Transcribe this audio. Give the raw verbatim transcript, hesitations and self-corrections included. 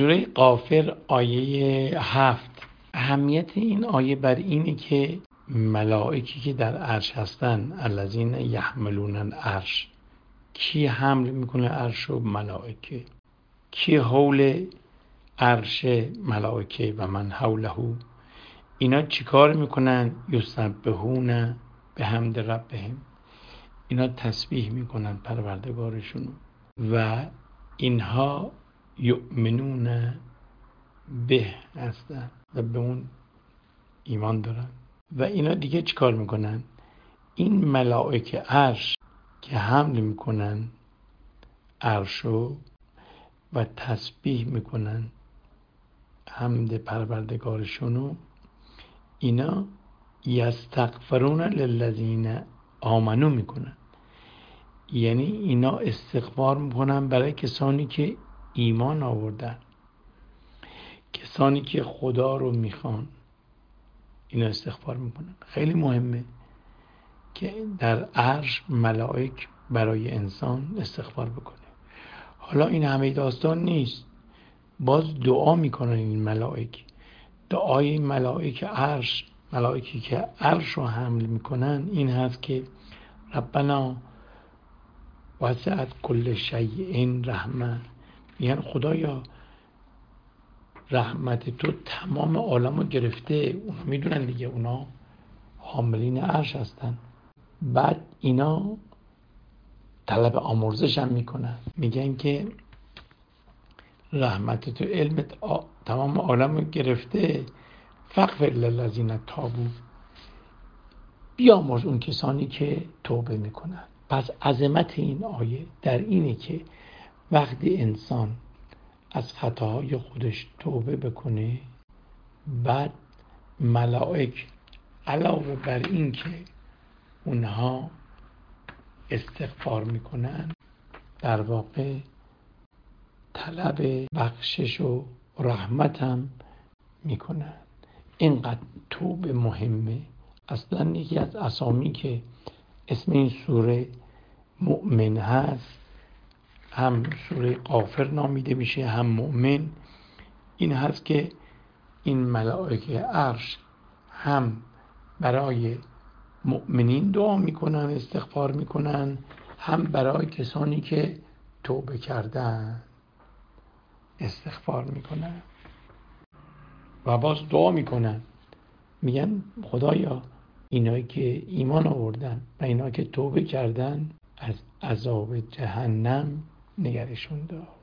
سوره غافر آیه هفت. اهمیت این آیه بر اینه که ملائکی که در عرش هستن، الذین یحملون العرش، کی حمل میکنه عرش و ملائکه، کی حول عرش ملائکه و من حوله، اینا چیکار میکنن؟ یسبحون بحمد ربهم، اینا تسبیح میکنن پروردگارشون و اینها یؤمنون به هستن و به اون ایمان دارن. و اینا دیگه چیکار میکنن؟ این ملائکه عرش که حمل میکنن عرشو و تسبیح میکنن حمد پروردگارشونو، اینا یستغفرون للذین آمنو میکنن، یعنی اینا استغفار میکنن برای کسانی که ایمان آوردن، کسانی که خدا رو میخوان، اینا استغفار میکنن. خیلی مهمه که در عرش ملائک برای انسان استغفار بکنه. حالا این همه داستان نیست، باز دعا میکنن این ملائک. دعای این ملائک عرش، ملائکی که عرش رو حمل میکنن این هست که ربنا وسعت کل شیء رحمه، یعنی خدایا رحمت تو تمام عالم رو گرفته. اونا میدونن دیگه، اونا حاملین عرش هستن. بعد اینا طلب آمرزش هم میکنن، میگن که رحمت تو علمت تمام عالم رو گرفته، فاغفر للذین تابوا، بیامرز اون کسانی که توبه میکنن. پس عظمت این آیه در اینه که وقتی انسان از خطاهای خودش توبه بکنه، بعد ملائک علاوه بر این که اونها استغفار میکنن، در واقع طلب بخشش و رحمت هم میکنن. اینقدر توبه مهمه. اصلا یکی از اسامی که اسم این سوره مؤمن هست، هم سوره غافر نامیده میشه هم مؤمن، این هست که این ملائکه عرش هم برای مؤمنین دعا میکنن، استغفار میکنن، هم برای کسانی که توبه کردن استغفار میکنن و باز دعا میکنن، میگن خدایا اینایی که ایمان آوردن و اینایی که توبه کردن از عذاب جهنم نگرشون دار.